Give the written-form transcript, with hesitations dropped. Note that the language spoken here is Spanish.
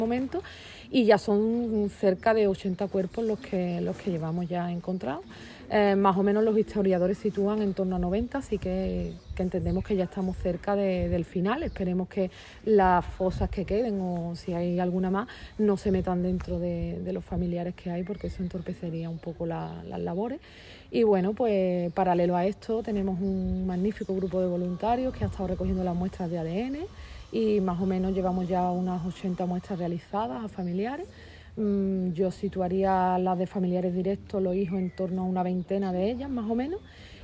momento, y ya son cerca de 80 cuerpos los que llevamos ya encontrados. Más o menos los historiadores sitúan en torno a 90, así que entendemos que ya estamos cerca del final. Esperemos que las fosas que queden, o si hay alguna más, no se metan dentro de los familiares que hay, porque eso entorpecería un poco las labores. Y bueno, pues paralelo a esto tenemos un magnífico grupo de voluntarios que ha estado recogiendo las muestras de ADN, y más o menos llevamos ya unas 80 muestras realizadas a familiares. Yo situaría las de familiares directos, los hijos, en torno a una veintena de ellas, más o menos.